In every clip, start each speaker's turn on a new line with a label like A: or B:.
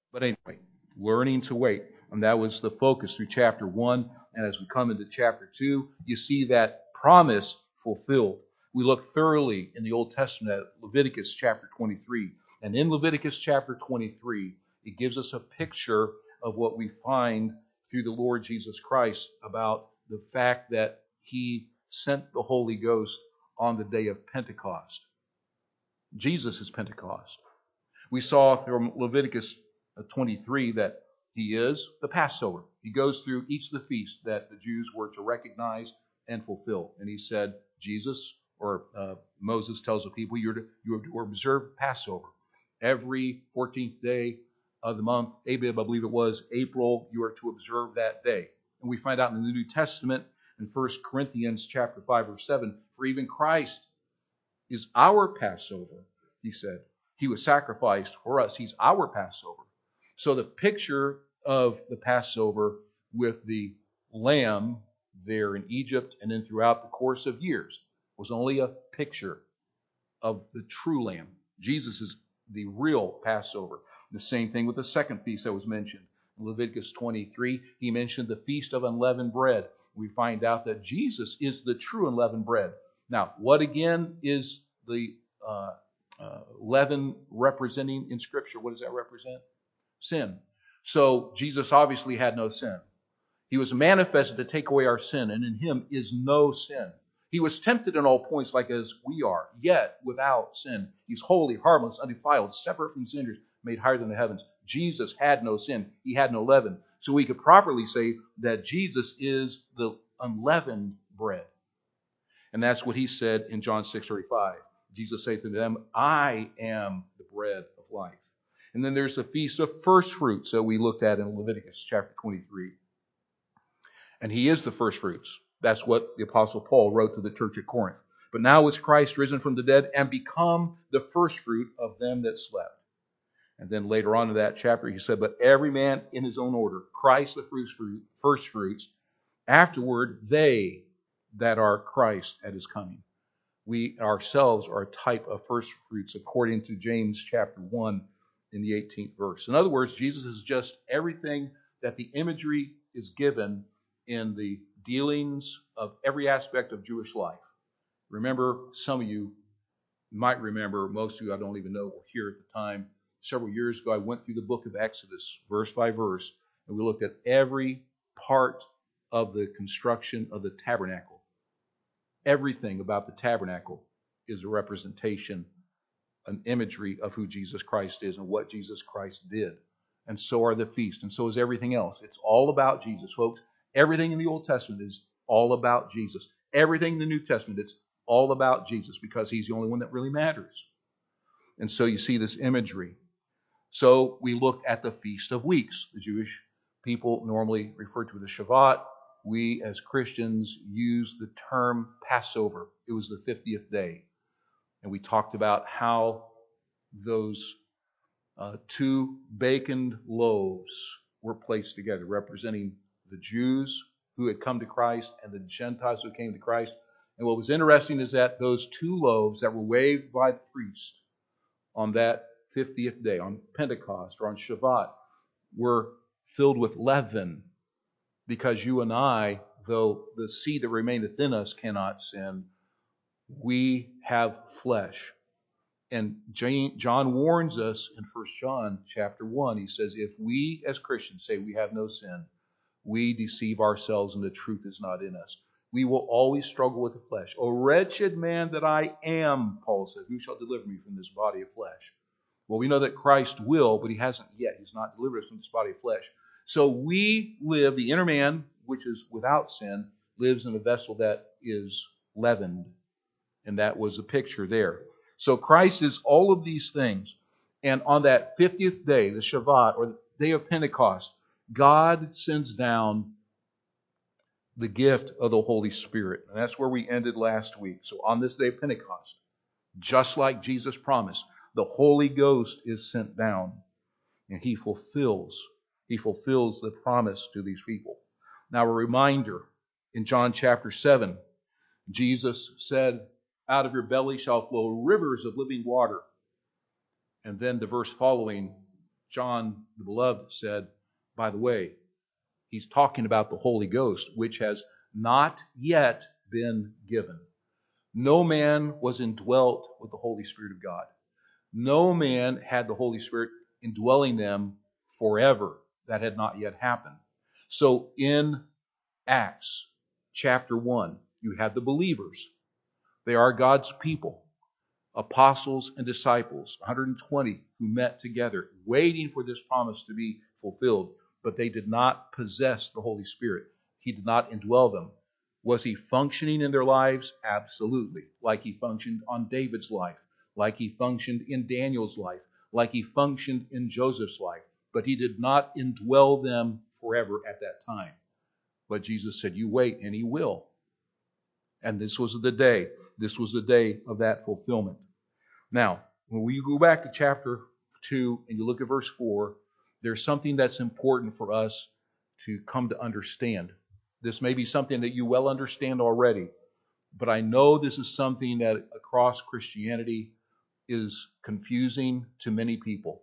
A: But anyway, learning to wait. And that was the focus through chapter 1. And as we come into chapter 2, you see that promise fulfilled. We look thoroughly in the Old Testament at Leviticus chapter 23. And in Leviticus chapter 23, it gives us a picture of what we find through the Lord Jesus Christ about the fact that he sent the Holy Ghost on the day of Pentecost. Jesus is Pentecost. We saw from Leviticus 23 that he is the Passover. He goes through each of the feasts that the Jews were to recognize and fulfill. And he said, Moses tells the people, you are to observe Passover. Every 14th day of the month, Abib, I believe it was, April, you are to observe that day. And we find out in the New Testament, in 1 Corinthians chapter 5, verse 7, for even Christ is our Passover, he said. He was sacrificed for us. He's our Passover. So the picture of the Passover with the lamb there in Egypt and then throughout the course of years was only a picture of the true lamb. Jesus is the real Passover. The same thing with the second feast that was mentioned. In Leviticus 23, he mentioned the Feast of Unleavened Bread. We find out that Jesus is the true unleavened bread. Now, what again is the leaven representing in Scripture? What does that represent? Sin. So Jesus obviously had no sin. He was manifested to take away our sin, and in him is no sin. He was tempted in all points like as we are, yet without sin. He's holy, harmless, undefiled, separate from sinners, made higher than the heavens. Jesus had no sin. He had no leaven. So we could properly say that Jesus is the unleavened bread. And that's what he said in John 6:35. Jesus said to them, I am the bread of life. And then there's the Feast of First Fruits that we looked at in Leviticus chapter 23. And he is the first fruits. That's what the Apostle Paul wrote to the church at Corinth. But now is Christ risen from the dead and become the first fruit of them that slept. And then later on in that chapter, he said, but every man in his own order, Christ the first fruits, afterward they that are Christ at his coming. We ourselves are a type of first fruits according to James chapter 1 in the 18th verse. In other words, Jesus is just everything that the imagery is given in the dealings of every aspect of Jewish life. Remember, some of you might remember, most of you I don't even know were here at the time. Several years ago, I went through the book of Exodus, verse by verse, and we looked at every part of the construction of the tabernacle. Everything about the tabernacle is a representation, an imagery of who Jesus Christ is and what Jesus Christ did. And so are the feasts, and so is everything else. It's all about Jesus, folks. Everything in the Old Testament is all about Jesus. Everything in the New Testament, it's all about Jesus because he's the only one that really matters. And so you see this imagery. So we looked at the Feast of Weeks. The Jewish people normally refer to the Shabbat. We as Christians use the term Passover. It was the 50th day. And we talked about how those two baconed loaves were placed together, representing the Jews who had come to Christ and the Gentiles who came to Christ. And what was interesting is that those two loaves that were waved by the priest on that 50th day, on Pentecost or on Shabbat, were filled with leaven, because you and I, though the seed that remaineth in us cannot sin, we have flesh. And John warns us in 1 John chapter 1. He says, if we as Christians say we have no sin, we deceive ourselves and the truth is not in us. We will always struggle with the flesh. O wretched man that I am, Paul said, who shall deliver me from this body of flesh? Well, we know that Christ will, but he hasn't yet. He's not delivered us from this body of flesh. So we live, the inner man, which is without sin, lives in a vessel that is leavened. And that was a picture there. So Christ is all of these things. And on that 50th day, the Shabbat, or the day of Pentecost, God sends down the gift of the Holy Spirit. And that's where we ended last week. So on this day of Pentecost, just like Jesus promised, the Holy Ghost is sent down. And he fulfills the promise to these people. Now a reminder, in John chapter 7, Jesus said, out of your belly shall flow rivers of living water. And then the verse following John the Beloved said, by the way, he's talking about the Holy Ghost, which has not yet been given. No man was indwelt with the Holy Spirit of God. No man had the Holy Spirit indwelling them forever. That had not yet happened. So in Acts chapter 1, you have the believers. They are God's people, apostles and disciples, 120 who met together, waiting for this promise to be fulfilled. But they did not possess the Holy Spirit. He did not indwell them. Was he functioning in their lives? Absolutely. Like he functioned on David's life, like he functioned in Daniel's life, like he functioned in Joseph's life. But he did not indwell them forever at that time. But Jesus said, you wait, and he will. And this was the day. This was the day of that fulfillment. Now, when we go back to chapter 2 and you look at verse 4, there's something that's important for us to come to understand. This may be something that you well understand already, but I know this is something that across Christianity is confusing to many people.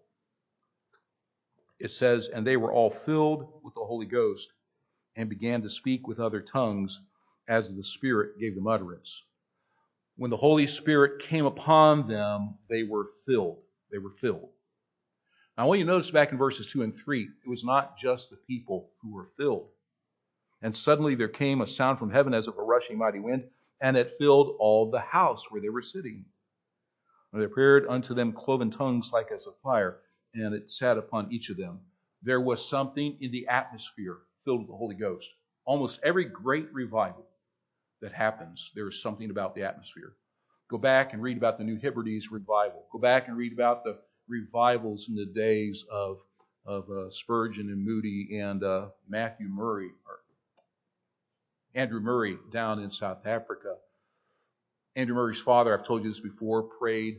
A: It says, and they were all filled with the Holy Ghost and began to speak with other tongues as the Spirit gave them utterance. When the Holy Spirit came upon them, they were filled. They were filled. Now, I want you to notice back in verses 2 and 3, it was not just the people who were filled. And suddenly there came a sound from heaven as of a rushing mighty wind, and it filled all the house where they were sitting. And there appeared unto them cloven tongues like as of fire, and it sat upon each of them. There was something in the atmosphere filled with the Holy Ghost. Almost every great revival that happens, there is something about the atmosphere. Go back and read about the New Hebrides revival. Go back and read about the revivals in the days of Spurgeon and Moody and Matthew Murray, or Andrew Murray down in South Africa. Andrew Murray's father, I've told you this before, prayed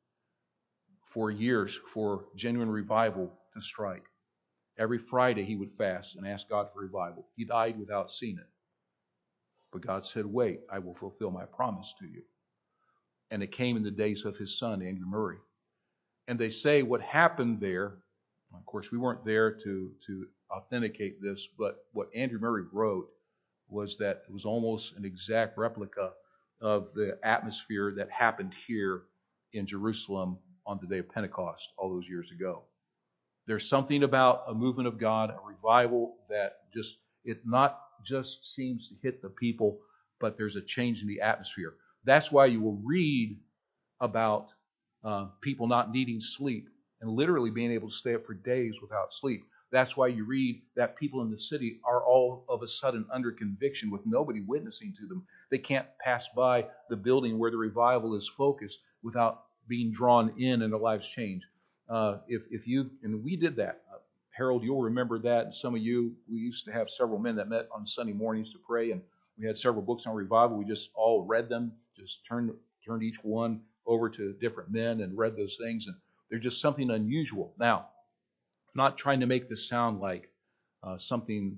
A: for years for genuine revival to strike. Every Friday he would fast and ask God for revival. He died without seeing it. But God said, wait, I will fulfill my promise to you. And it came in the days of his son, Andrew Murray. And they say what happened there, of course, we weren't there to authenticate this, but what Andrew Murray wrote was that it was almost an exact replica of the atmosphere that happened here in Jerusalem on the day of Pentecost all those years ago. There's something about a movement of God, a revival, that it not just seems to hit the people, but there's a change in the atmosphere. That's why you will read about people not needing sleep and literally being able to stay up for days without sleep. That's why you read that people in the city are all of a sudden under conviction with nobody witnessing to them. They can't pass by the building where the revival is focused without being drawn in and their lives change. If you, and we did that. Harold, you'll remember that. And some of you, we used to have several men that met on Sunday mornings to pray, and we had several books on revival. We just all read them, just turned each one over to different men and read those things, and they're just something unusual. Now, I'm not trying to make this sound like something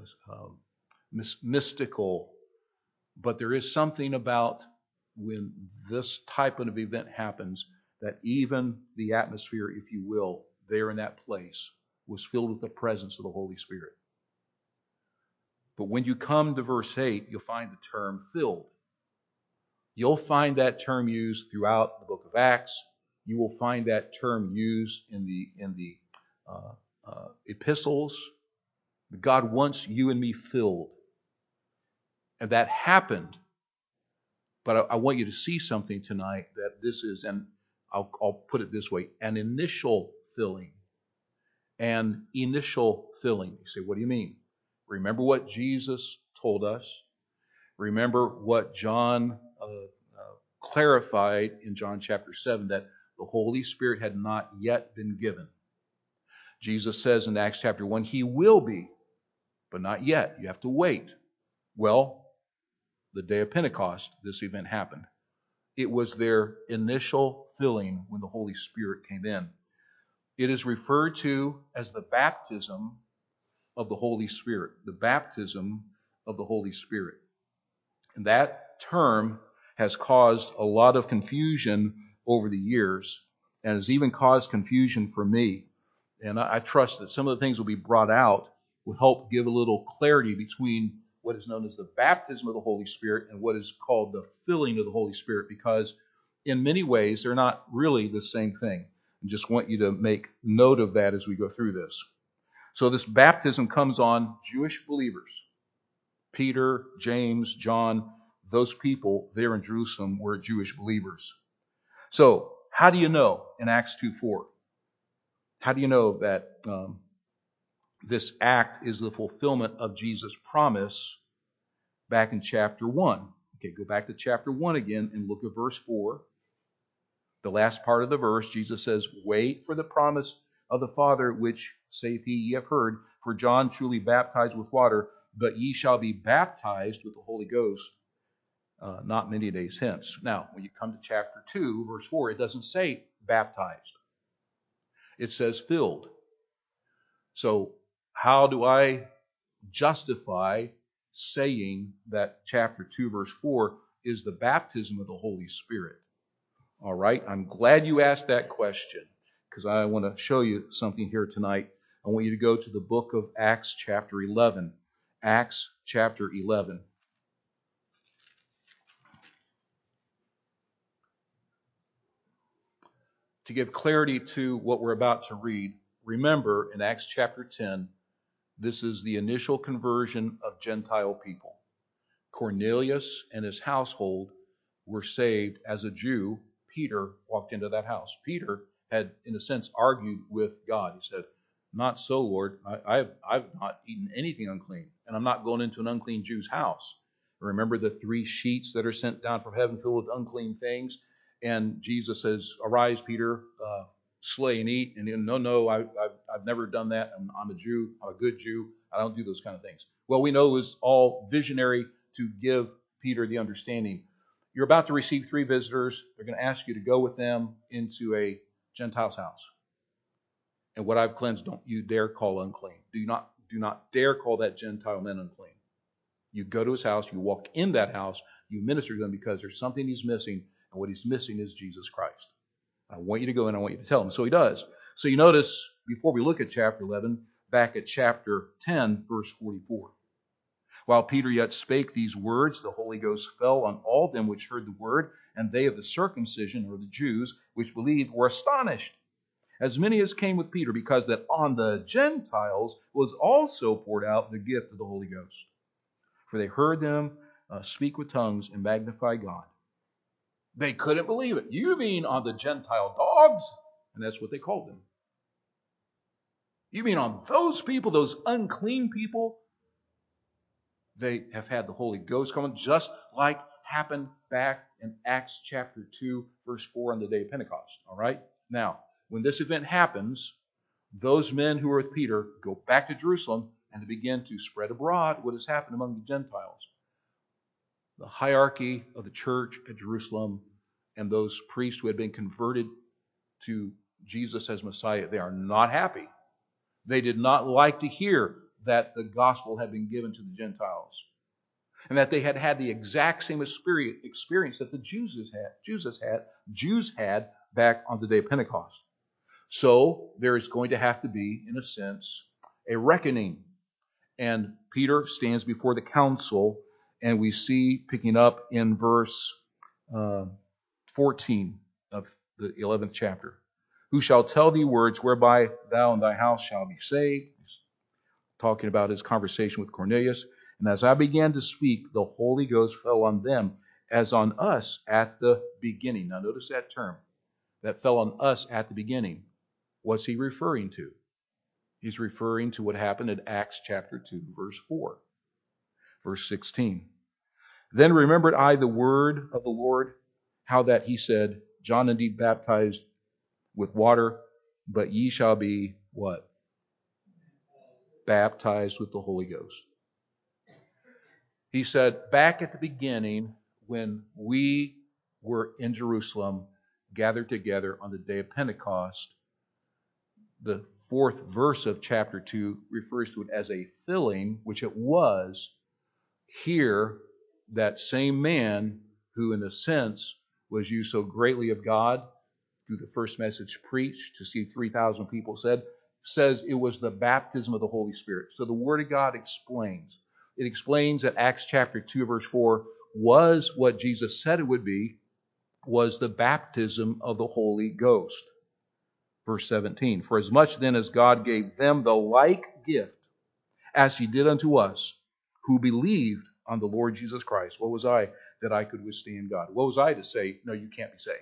A: mystical, but there is something about when this type of event happens that even the atmosphere, if you will, there in that place was filled with the presence of the Holy Spirit. But when you come to verse 8, you'll find the term filled. You'll find that term used throughout the book of Acts. You will find that term used in the epistles. God wants you and me filled. And that happened. But I want you to see something tonight that this is, and I'll put it this way, an initial filling. An initial filling. You say, what do you mean? Remember what Jesus told us. Remember what John clarified in John chapter 7, that the Holy Spirit had not yet been given. Jesus says in Acts chapter 1, he will be, but not yet. You have to wait. Well, the day of Pentecost, this event happened. It was their initial filling when the Holy Spirit came in. It is referred to as the baptism of the Holy Spirit. The baptism of the Holy Spirit. And that term has caused a lot of confusion over the years, and has even caused confusion for me. And I trust that some of the things will be brought out will help give a little clarity between what is known as the baptism of the Holy Spirit and what is called the filling of the Holy Spirit, because in many ways they're not really the same thing. I just want you to make note of that as we go through this. So this baptism comes on Jewish believers. Peter, James, John, those people there in Jerusalem were Jewish believers. So how do you know in Acts 2:4? How do you know that this act is the fulfillment of Jesus' promise back in chapter 1? Okay, go back to chapter 1 again and look at verse 4. The last part of the verse, Jesus says, "Wait for the promise of the Father, which saith he, ye have heard. For John truly baptized with water, but ye shall be baptized with the Holy Ghost not many days hence." Now, when you come to chapter 2, verse 4, it doesn't say baptized. It says filled. So how do I justify saying that chapter 2, verse 4 is the baptism of the Holy Spirit? All right, I'm glad you asked that question, because I want to show you something here tonight. I want you to go to the book of Acts chapter 11. Acts chapter 11. To give clarity to what we're about to read, remember in Acts chapter 10, this is the initial conversion of Gentile people. Cornelius and his household were saved as a Jew. Peter walked into that house. Peter had, in a sense, argued with God. He said, "Not so, Lord. I've not eaten anything unclean, and I'm not going into an unclean Jew's house." Remember the 3 sheets that are sent down from heaven filled with unclean things? And Jesus says, "Arise, Peter, slay and eat." And no, I've never done that. I'm a Jew. I'm a good Jew. I don't do those kind of things. Well, we know it was all visionary to give Peter the understanding. You're about to receive 3 visitors. They're going to ask you to go with them into a Gentile's house. And what I've cleansed, don't you dare call unclean. Do not dare call that Gentile man unclean. You go to his house, you walk in that house, you minister to them, because there's something he's missing, and what he's missing is Jesus Christ. I want you to go and I want you to tell him. So he does. So you notice, before we look at chapter 11, back at chapter 10, verse 44. "While Peter yet spake these words, the Holy Ghost fell on all them which heard the word, and they of the circumcision, or the Jews, which believed, were astonished, as many as came with Peter, because that on the Gentiles was also poured out the gift of the Holy Ghost. For they heard them speak with tongues and magnify God." They couldn't believe it. "You mean on the Gentile dogs?" And that's what they called them. "You mean on those people, those unclean people? They have had the Holy Ghost come on," just like happened back in Acts chapter 2, verse 4 on the day of Pentecost. All right? Now, when this event happens, those men who were with Peter go back to Jerusalem and they begin to spread abroad what has happened among the Gentiles. The hierarchy of the church at Jerusalem and those priests who had been converted to Jesus as Messiah, they are not happy. They did not like to hear that the gospel had been given to the Gentiles, and that they had had the exact same experience that the Jews had back on the day of Pentecost. So there is going to have to be, in a sense, a reckoning. And Peter stands before the council, and we see, picking up in verse 14 of the 11th chapter, "Who shall tell thee words whereby thou and thy house shall be saved?" He's talking about his conversation with Cornelius. "And as I began to speak, the Holy Ghost fell on them as on us at the beginning." Now notice that term, that fell on us at the beginning. What's he referring to? He's referring to what happened in Acts chapter 2, verse 4. Verse 16. "Then remembered I the word of the Lord, how that he said, John indeed baptized with water, but ye shall be" what? "Baptized with the Holy Ghost." He said back at the beginning, when we were in Jerusalem, gathered together on the day of Pentecost, the 4th verse of chapter 2 refers to it as a filling, which it was. Here, that same man who, in a sense, was used so greatly of God through the first message preached to see 3,000 people says it was the baptism of the Holy Spirit. So the Word of God explains. It explains that Acts chapter 2 verse 4 was what Jesus said it would be, was the baptism of the Holy Ghost. Verse 17, for as much then as God gave them the like gift as he did unto us, who believed on the Lord Jesus Christ. What was I that I could withstand God? What was I to say, no, you can't be saved?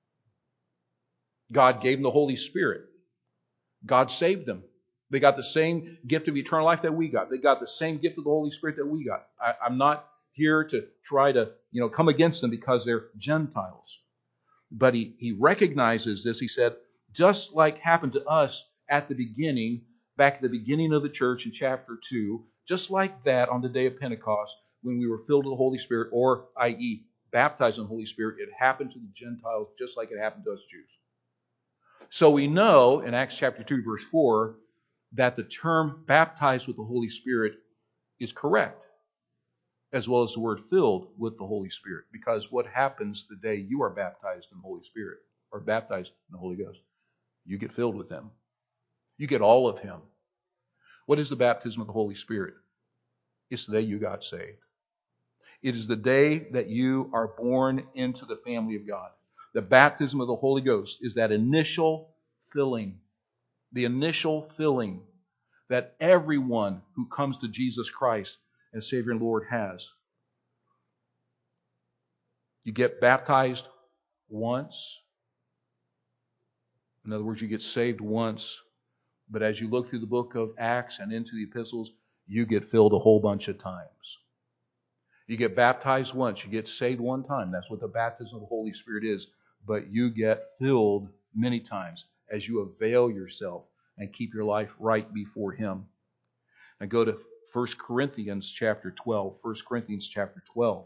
A: God gave them the Holy Spirit. God saved them. They got the same gift of eternal life that we got. They got the same gift of the Holy Spirit that we got. I'm not here to try to, come against them because they're Gentiles. But he recognizes this. He said, just like happened to us at the beginning, back at the beginning of the church in chapter 2, just like that on the day of Pentecost, when we were filled with the Holy Spirit, or i.e. baptized in the Holy Spirit, it happened to the Gentiles just like it happened to us Jews. So we know in Acts chapter 2 verse 4 that the term baptized with the Holy Spirit is correct, as well as the word filled with the Holy Spirit. Because what happens the day you are baptized in the Holy Spirit, or baptized in the Holy Ghost? You get filled with Him. You get all of Him. What is the baptism of the Holy Spirit? It's the day you got saved. It is the day that you are born into the family of God. The baptism of the Holy Ghost is that initial filling. The initial filling that everyone who comes to Jesus Christ as Savior and Lord has. You get baptized once. In other words, you get saved once. But as you look through the book of Acts and into the epistles, you get filled a whole bunch of times. You get baptized once. You get saved one time. That's what the baptism of the Holy Spirit is. But you get filled many times as you avail yourself and keep your life right before Him. Now go to 1 Corinthians chapter 12. 1 Corinthians chapter 12.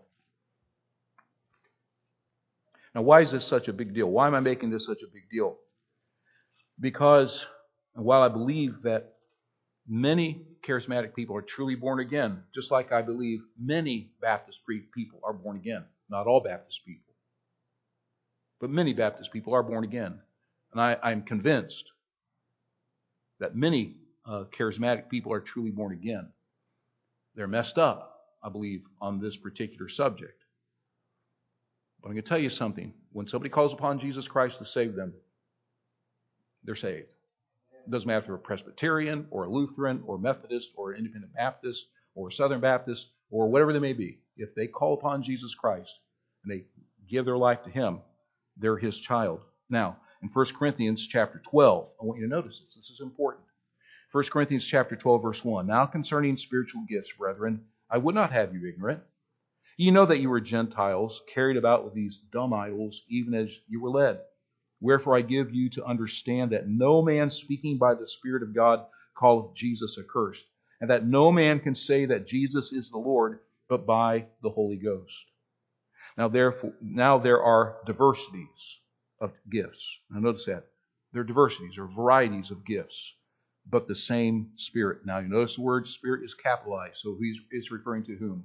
A: Now why is this such a big deal? Why am I making this such a big deal? Because while I believe that many charismatic people are truly born again, just like I believe many Baptist people are born again. Not all Baptist people, but many Baptist people are born again. And I'm convinced that many charismatic people are truly born again. They're messed up, I believe, on this particular subject. But I'm going to tell you something. When somebody calls upon Jesus Christ to save them, they're saved. It doesn't matter if they're a Presbyterian or a Lutheran or Methodist or Independent Baptist or Southern Baptist or whatever they may be. If they call upon Jesus Christ and they give their life to Him, they're His child. Now, in 1 Corinthians chapter 12, I want you to notice this. This is important. 1 Corinthians chapter 12, verse 1. Now concerning spiritual gifts, brethren, I would not have you ignorant. You know that you were Gentiles, carried about with these dumb idols, even as you were led. Wherefore I give you to understand that no man speaking by the Spirit of God calleth Jesus accursed, and that no man can say that Jesus is the Lord, but by the Holy Ghost. Now there are diversities of gifts. Now notice that. There are diversities or varieties of gifts, but the same Spirit. Now you notice the word Spirit is capitalized, so he's referring to whom?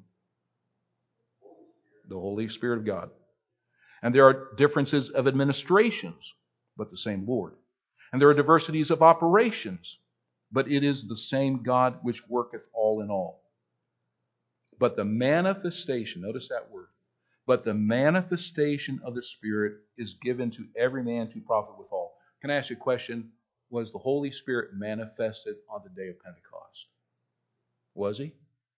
A: The Holy Spirit of God. And there are differences of administrations, but the same Lord. And there are diversities of operations, but it is the same God which worketh all in all. But the manifestation, notice that word, but the manifestation of the Spirit is given to every man to profit withal. Can I ask you a question? Was the Holy Spirit manifested on the day of Pentecost? Was He?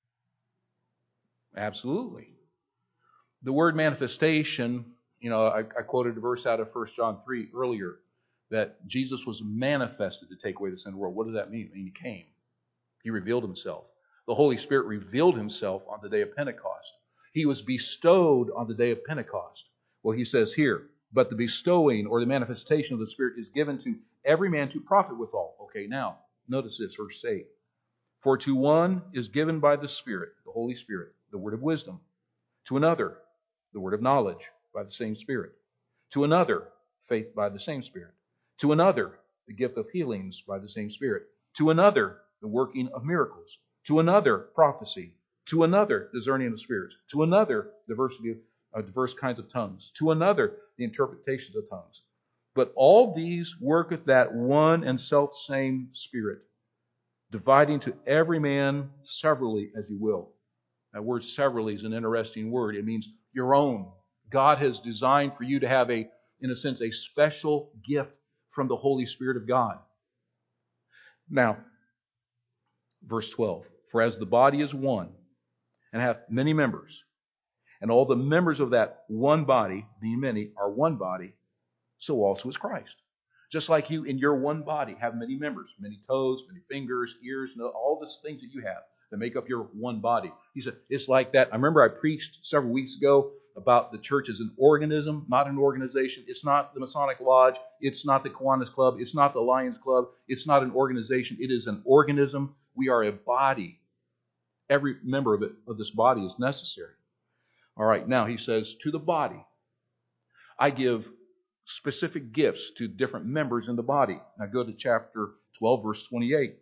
A: Absolutely. The word manifestation, I quoted a verse out of 1 John 3 earlier, that Jesus was manifested to take away the sin of the world. What does that mean? I mean, He came. He revealed Himself. The Holy Spirit revealed Himself on the day of Pentecost. He was bestowed on the day of Pentecost. Well, he says here, but the bestowing or the manifestation of the Spirit is given to every man to profit withal. Okay, now, notice this, verse 8. For to one is given by the Spirit, the Holy Spirit, the word of wisdom. To another, the word of knowledge by the same Spirit. To another, faith by the same Spirit. To another, the gift of healings by the same Spirit. To another, the working of miracles. To another, prophecy. To another, discerning of spirits. To another, diversity of diverse kinds of tongues. To another, the interpretations of tongues. But all these worketh that one and self same Spirit, dividing to every man severally as he will. That word severally is an interesting word. It means your own. God has designed for you to have in a sense, a special gift from the Holy Spirit of God. Now, verse 12. For as the body is one, and hath many members, and all the members of that one body, being many, are one body, so also is Christ. Just like you in your one body have many members, many toes, many fingers, ears, all these things that you have that make up your one body. He said, it's like that. I remember I preached several weeks ago about the church as an organism, not an organization. It's not the Masonic Lodge. It's not the Kiwanis Club. It's not the Lions Club. It's not an organization. It is an organism. We are a body. Every member of this body is necessary. All right, now he says, to the body, I give specific gifts to different members in the body. Now go to chapter 12, verse 28.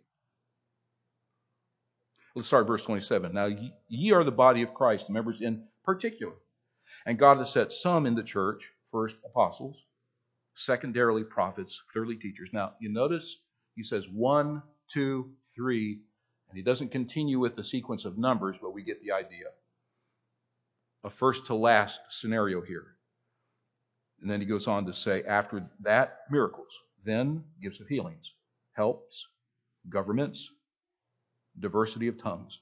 A: Let's start verse 27. Now ye are the body of Christ, members in particular. And God has set some in the church, first apostles, secondarily prophets, thirdly teachers. Now you notice he says 1, 2, 3, and he doesn't continue with the sequence of numbers, but we get the idea. A first to last scenario here. And then he goes on to say, after that, miracles, then gifts of healings, helps, governments, diversity of tongues.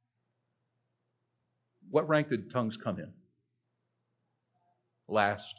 A: What rank did tongues come in? Last.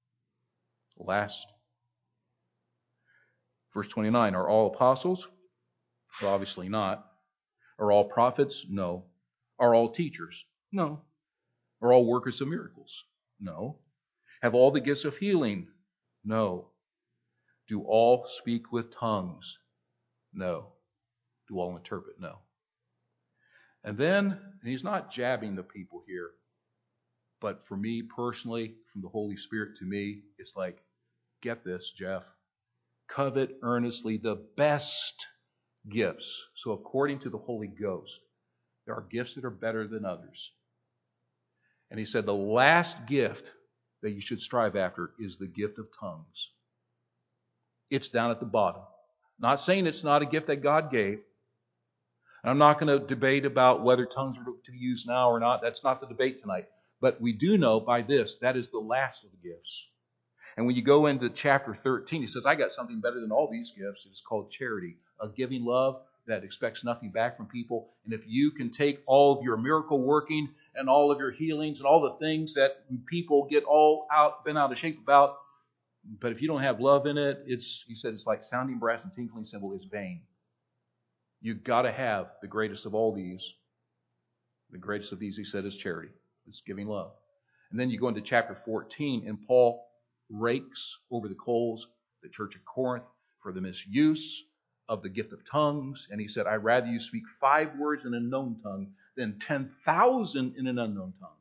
A: Verse 29, are all apostles? Well, obviously not. Are all prophets? No. Are all teachers? No. Are all workers of miracles? No. Have all the gifts of healing? No. Do all speak with tongues? No. Do all interpret? No. And then, and he's not jabbing the people here, but for me personally, from the Holy Spirit to me, it's like, get this, Jeff. Covet earnestly the best gifts. So according to the Holy Ghost, there are gifts that are better than others. And he said the last gift that you should strive after is the gift of tongues. It's down at the bottom. Not saying it's not a gift that God gave. And I'm not going to debate about whether tongues are to be used now or not. That's not the debate tonight. But we do know by this, that is the last of the gifts. And when you go into chapter 13, he says, I got something better than all these gifts. It's called charity, a giving love that expects nothing back from people. And if you can take all of your miracle working and all of your healings and all the things that people get bent out of shape about, but if you don't have love in it, he said it's like sounding brass and tinkling cymbal is vain. You've got to have the greatest of all these. The greatest of these, he said, is charity. It's giving love. And then you go into chapter 14, and Paul rakes over the coals the church of Corinth for the misuse of the gift of tongues. And he said, I'd rather you speak 5 words in a known tongue than 10,000 in an unknown tongue.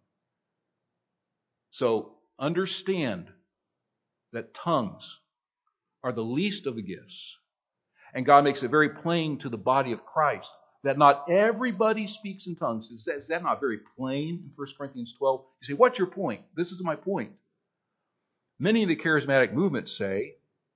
A: So understand that tongues are the least of the gifts. And God makes it very plain to the body of Christ that not everybody speaks in tongues. Is that not very plain in 1 Corinthians 12? You say, what's your point? This is my point. Many of the charismatic movements say,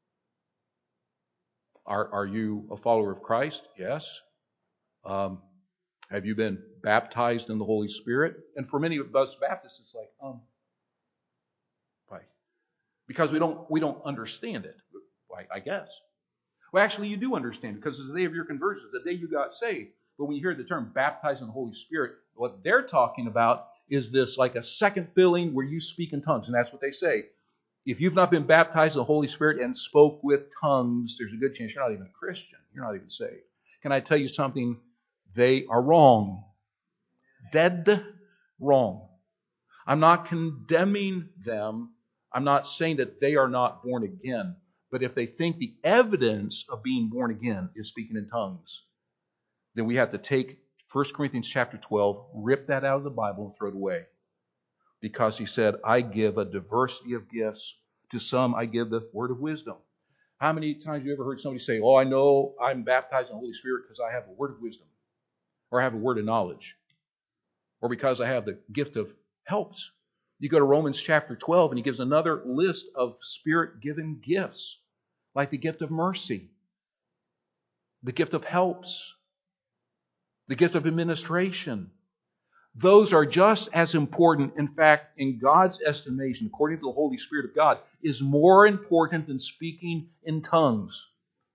A: are you a follower of Christ? Yes. Have you been baptized in the Holy Spirit? And for many of us Baptists, it's like, why? Because we don't understand it. Why, I guess. Well, actually, you do understand it because it's the day of your conversion, it's the day you got saved. But when you hear the term baptized in the Holy Spirit, what they're talking about is this like a second filling where you speak in tongues. And that's what they say. If you've not been baptized in the Holy Spirit and spoke with tongues, there's a good chance you're not even a Christian. You're not even saved. Can I tell you something? They are wrong. Dead wrong. I'm not condemning them. I'm not saying that they are not born again. But if they think the evidence of being born again is speaking in tongues, then we have to take 1 Corinthians chapter 12, rip that out of the Bible and throw it away. Because he said, I give a diversity of gifts. To some, I give the word of wisdom. How many times have you ever heard somebody say, oh, I know I'm baptized in the Holy Spirit because I have a word of wisdom, or I have a word of knowledge, or because I have the gift of helps? You go to Romans chapter 12 and he gives another list of Spirit-given gifts, like the gift of mercy, the gift of helps, the gift of administration. Those are just as important. In fact, in God's estimation, according to the Holy Spirit of God, is more important than speaking in tongues.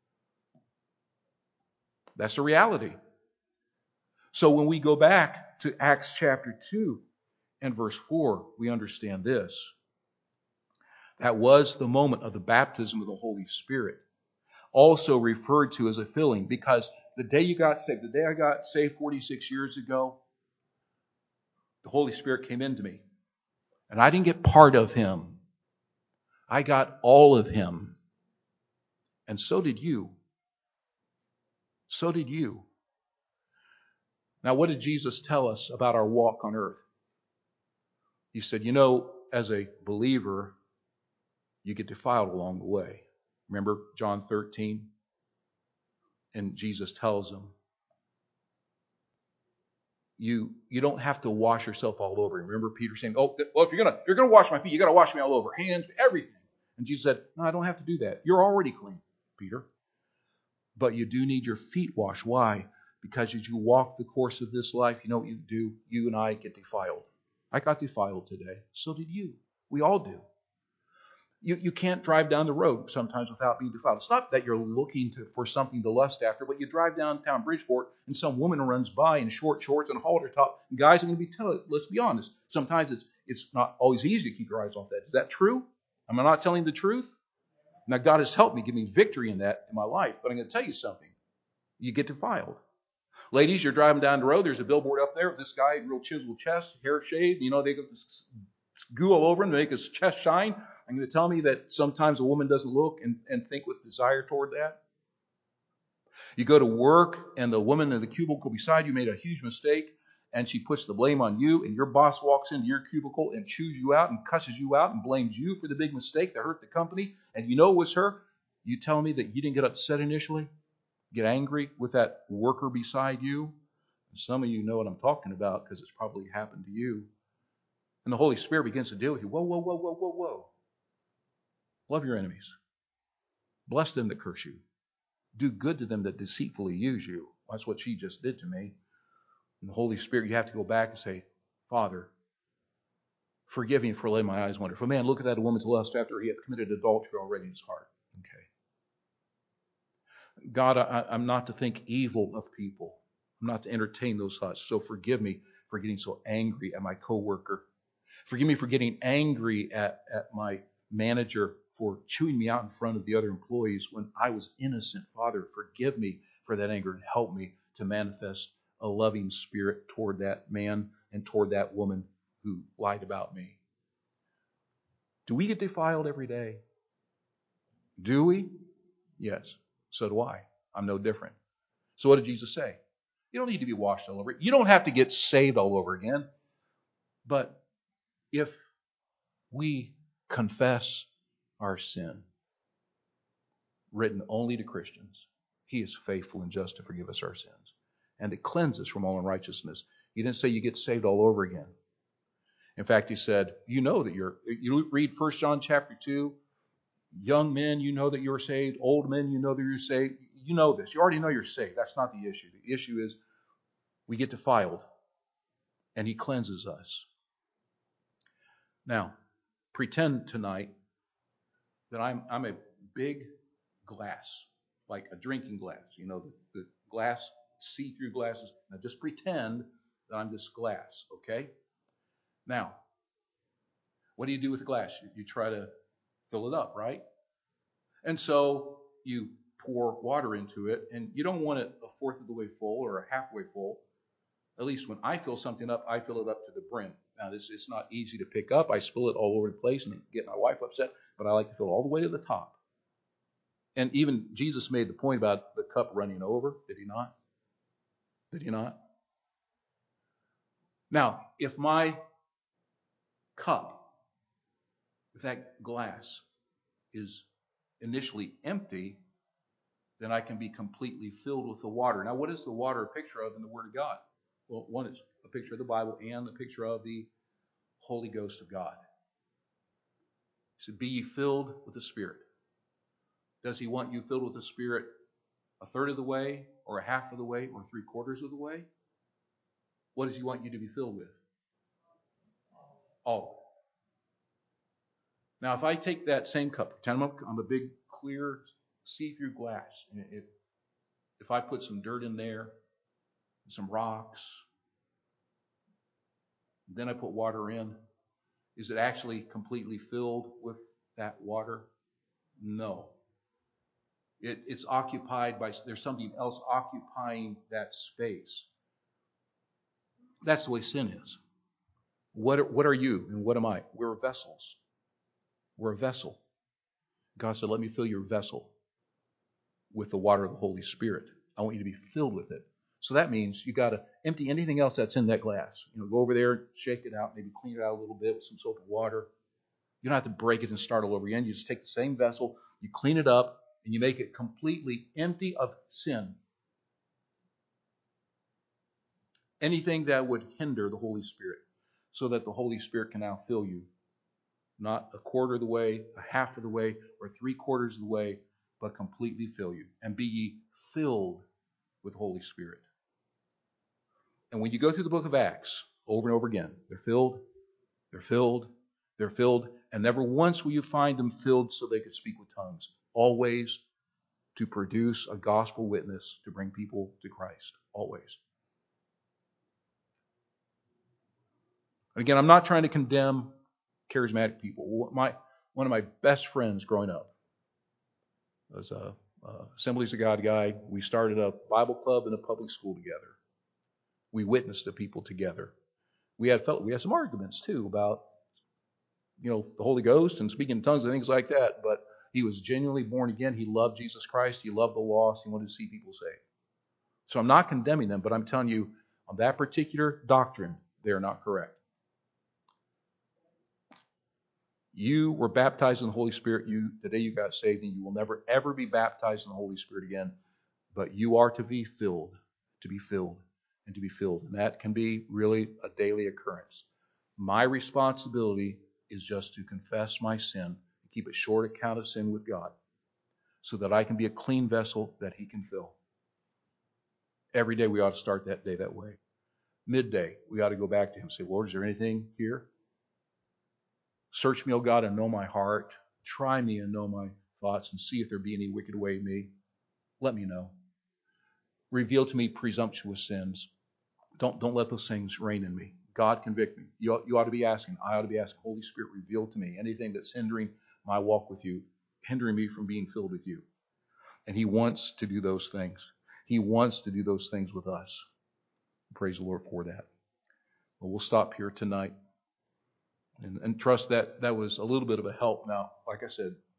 A: That's the reality. So when we go back to Acts chapter 2 and verse 4, we understand this. That was the moment of the baptism of the Holy Spirit, also referred to as a filling, because the day you got saved, the day I got saved 46 years ago, the Holy Spirit came into me. And I didn't get part of Him. I got all of Him. And so did you. So did you. Now, what did Jesus tell us about our walk on earth? He said, as a believer, you get defiled along the way. Remember John 13? And Jesus tells them, you don't have to wash yourself all over. Remember Peter saying, well, if you're gonna wash my feet, you got to wash me all over, hands, everything. And Jesus said, no, I don't have to do that. You're already clean, Peter. But you do need your feet washed. Why? Because as you walk the course of this life, you know what you do? You and I get defiled. I got defiled today. So did you. We all do. You can't drive down the road sometimes without being defiled. It's not that you're looking for something to lust after, but you drive downtown Bridgeport and some woman runs by in short shorts and a halter top. And guys are going to be telling, let's be honest, sometimes it's not always easy to keep your eyes off that. Is that true? Am I not telling the truth? Now, God has helped me, give me victory in that in my life. But I'm going to tell you something. You get defiled. Ladies, you're driving down the road. There's a billboard up there. This guy, real chiseled chest, hair shaved. They got this goo all over him to make his chest shine. I'm going to tell me that sometimes a woman doesn't look and think with desire toward that. You go to work and the woman in the cubicle beside you made a huge mistake and she puts the blame on you, and your boss walks into your cubicle and chews you out and cusses you out and blames you for the big mistake that hurt the company, and you know it was her. You tell me that you didn't get upset initially, get angry with that worker beside you? Some of you know what I'm talking about because it's probably happened to you. And the Holy Spirit begins to deal with you. Whoa, whoa, whoa, whoa, whoa, whoa. Love your enemies. Bless them that curse you. Do good to them that deceitfully use you. That's what she just did to me. And the Holy Spirit, you have to go back and say, Father, forgive me for letting my eyes wander. For man, look at that woman's lust after he hath committed adultery already in his heart. Okay. God, I'm not to think evil of people. I'm not to entertain those thoughts. So forgive me for getting so angry at my coworker. Forgive me for getting angry at my manager for chewing me out in front of the other employees when I was innocent. Father, forgive me for that anger and help me to manifest a loving spirit toward that man and toward that woman who lied about me. Do we get defiled every day? Do we? Yes. So do I. I'm no different. So what did Jesus say? You don't need to be washed all over. You don't have to get saved all over again. But if we confess our sin, written only to Christians, He is faithful and just to forgive us our sins and to cleanse us from all unrighteousness. He didn't say you get saved all over again. In fact, He said, you read 1 John chapter 2, young men, you know that you're saved. Old men, you know that you're saved. You know this. You already know you're saved. That's not the issue. The issue is we get defiled and He cleanses us. Now, pretend tonight that I'm a big glass, like a drinking glass. The glass, see-through glasses. Now just pretend that I'm this glass, okay? Now, what do you do with the glass? You try to fill it up, right? And so you pour water into it, and you don't want it a fourth of the way full or a halfway full. At least when I fill something up, I fill it up to the brim. Now, it's not easy to pick up. I spill it all over the place and get my wife upset, but I like to fill it all the way to the top. And even Jesus made the point about the cup running over. Did He not? Did He not? Now, if my cup, if that glass is initially empty, then I can be completely filled with the water. Now, what is the water a picture of in the Word of God? Well, one is a picture of the Bible and a picture of the Holy Ghost of God. He said, be ye filled with the Spirit. Does he want you filled with the Spirit a third of the way, or a half of the way, or 3/4 of the way? What does he want you to be filled with? All of it. Now, if I take that same cup, pretend I'm a big, clear, see-through glass, and if I put some dirt in there, some rocks, then I put water in, is it actually completely filled with that water? No. It's occupied by, there's something else occupying that space. That's the way sin is. What are you and what am I? We're vessels. We're a vessel. God said, let me fill your vessel with the water of the Holy Spirit. I want you to be filled with it. So that means you got to empty anything else that's in that glass. Go over there, shake it out, maybe clean it out a little bit with some soap and water. You don't have to break it and start all over again. You just take the same vessel, you clean it up, and you make it completely empty of sin. Anything that would hinder the Holy Spirit, so that the Holy Spirit can now fill you. Not a quarter of the way, a half of the way, or 3/4 of the way, but completely fill you. And be ye filled with the Holy Spirit. And when you go through the book of Acts, over and over again, they're filled, they're filled, they're filled, and never once will you find them filled so they could speak with tongues. Always to produce a gospel witness to bring people to Christ. Always. Again, I'm not trying to condemn charismatic people. One of my best friends growing up was a Assemblies of God guy. We started a Bible club and a public school together. We witnessed to people together. We had some arguments too about the Holy Ghost and speaking in tongues and things like that. But he was genuinely born again. He loved Jesus Christ. He loved the lost. He wanted to see people saved. So I'm not condemning them, but I'm telling you, on that particular doctrine, they are not correct. You were baptized in the Holy Spirit. The day you got saved, and you will never, ever be baptized in the Holy Spirit again. But you are to be filled, and to be filled. And that can be really a daily occurrence. My responsibility is just to confess my sin and keep a short account of sin with God so that I can be a clean vessel that he can fill. Every day we ought to start that day that way. Midday, we ought to go back to him and say, Lord, is there anything here? Search me, O God, and know my heart. Try me and know my thoughts and see if there be any wicked way in me. Let me know. Reveal to me presumptuous sins. Don't let those things reign in me. God, convict me. You ought to be asking. I ought to be asking. Holy Spirit, reveal to me anything that's hindering my walk with you, hindering me from being filled with you. And he wants to do those things. He wants to do those things with us. Praise the Lord for that. Well, we'll stop here tonight and trust that was a little bit of a help. Now, like I said,